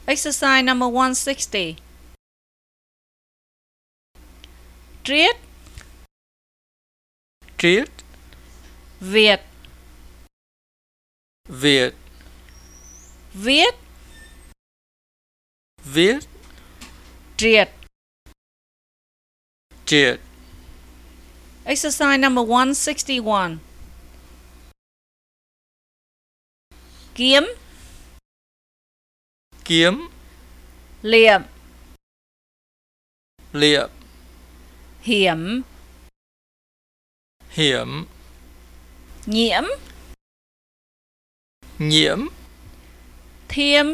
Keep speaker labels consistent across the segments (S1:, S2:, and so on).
S1: Exercise number 160. Triết.
S2: Triết.
S1: Việt.
S2: Việt.
S1: Viết.
S2: Viết.
S1: Triệt.
S2: Triệt.
S1: Exercise number 161. Kiếm.
S2: Kiếm.
S1: Liệm.
S2: Liệm.
S1: Hiểm.
S2: Hiểm.
S1: Nhiễm.
S2: Nhiễm.
S1: Thiêm.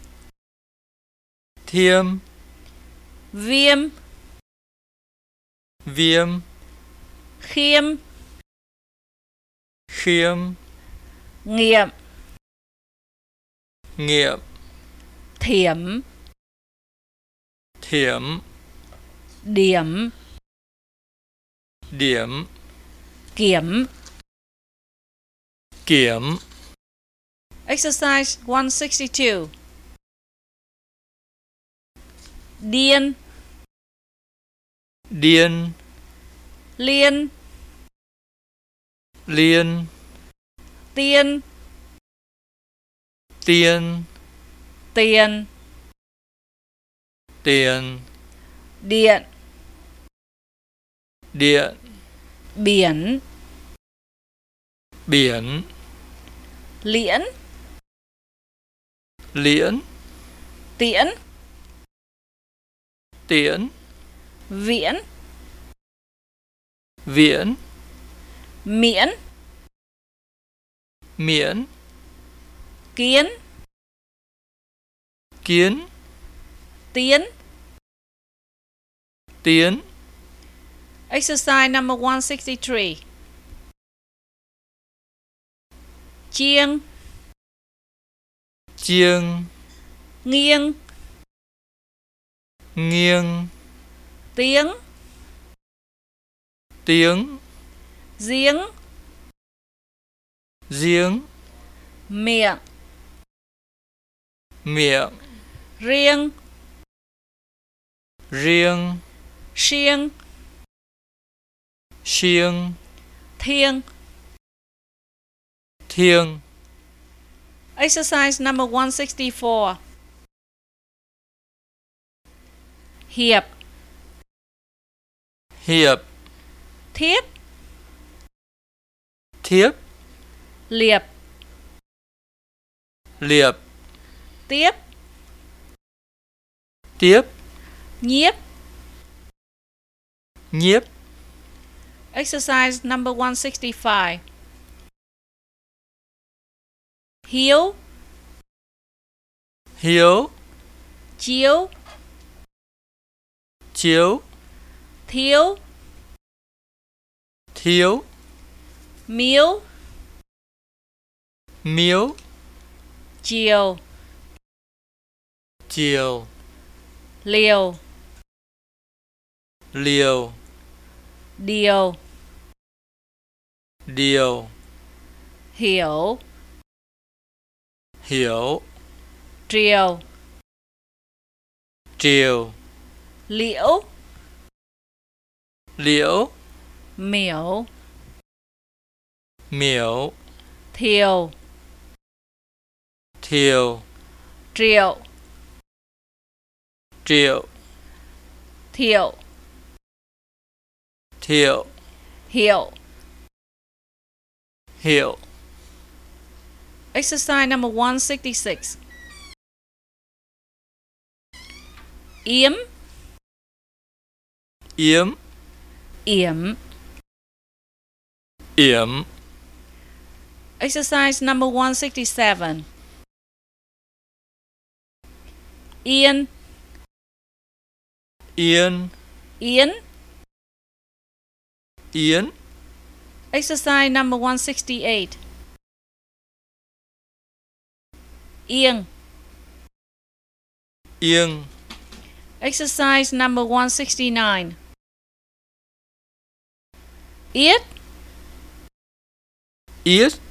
S2: Thiêm.
S1: Viêm.
S2: Viêm.
S1: Khiêm.
S2: Khiêm.
S1: Nghiệm.
S2: Nghiệm.
S1: Thiểm.
S2: Thiểm.
S1: Điểm.
S2: Điểm.
S1: Kiểm.
S2: Kiểm.
S1: Exercise 162. Điên.
S2: Điên.
S1: Liên.
S2: Liên.
S1: Tiên.
S2: Tiên.
S1: Tiền.
S2: Tiền.
S1: Điện.
S2: Điện.
S1: Biển.
S2: Biển.
S1: Liễn.
S2: Liễn.
S1: Tiễn.
S2: Tiễn.
S1: Viễn.
S2: Viễn.
S1: Miễn.
S2: Miễn.
S1: Kiến.
S2: Kiến.
S1: Tiến.
S2: Tiến.
S1: Exercise number 163. Chiêng.
S2: Chiêng.
S1: Nghiêng.
S2: Nghiêng.
S1: Tiếng.
S2: Tiếng.
S1: Giếng.
S2: Giếng.
S1: Miệng.
S2: Miệng.
S1: Riêng.
S2: Riêng.
S1: Siêng.
S2: Siêng.
S1: Thiêng.
S2: Thiêng.
S1: Exercise number 164. Hiệp.
S2: Hiệp.
S1: Thiếp.
S2: Thiếp.
S1: Liệp.
S2: Liệp.
S1: Tiếp.
S2: Tiếp.
S1: Nhiếp.
S2: Nhiếp.
S1: Exercise number 165. Hiếu.
S2: Hiếu.
S1: Chiếu.
S2: Chiếu.
S1: Thiếu.
S2: Thiếu.
S1: Miếu.
S2: Miếu.
S1: Chiều.
S2: Chiều.
S1: Liều.
S2: Liều.
S1: Điều.
S2: Điều.
S1: Hiểu.
S2: Hiểu.
S1: Triều.
S2: Triều.
S1: Liễu.
S2: Liễu.
S1: Miểu.
S2: Miểu.
S1: Thiều.
S2: Thiều.
S1: Triệu.
S2: Triệu.
S1: Thiệu.
S2: Thiệu.
S1: Hiệu.
S2: Hiệu.
S1: Exercise number 166. Yếm.
S2: Yếm.
S1: Yểm.
S2: Yểm.
S1: Exercise number 167. Yên.
S2: Yên.
S1: Yến.
S2: Yến.
S1: Exercise number 168. Yên.
S2: Yên.
S1: Exercise number 169. Yết.
S2: Yết.